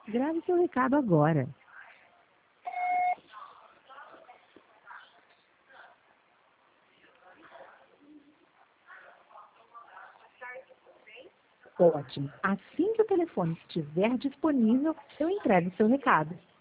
Grave seu recado agora. Ótimo. Assim que o telefone estiver disponível, eu entrego seu recado.